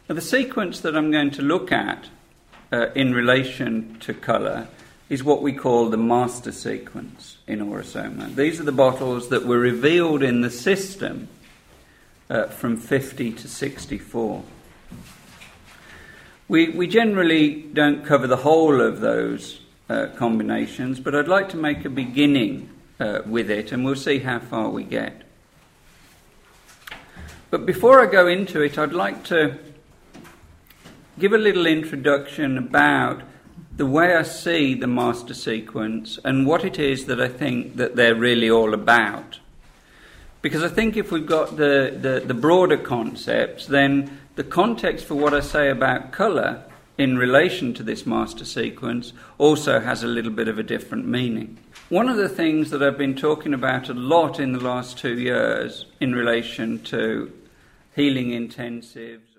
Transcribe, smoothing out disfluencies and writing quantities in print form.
Now, the sequence that I'm going to look at in relation to colour is what we call the master sequence in Aurosoma. These are the bottles that were revealed in the system from 50 to 64. We generally don't cover the whole of those combinations, but I'd like to make a beginning with it, and we'll see how far we get. But before I go into it, I'd like to give a little introduction about the way I see the master sequence and what it is that I think that they're really all about. Because I think if we've got the broader concepts, then the context for what I say about colour in relation to this master sequence also has a little bit of a different meaning. One of the things that I've been talking about a lot in the last 2 years in relation to healing intensives,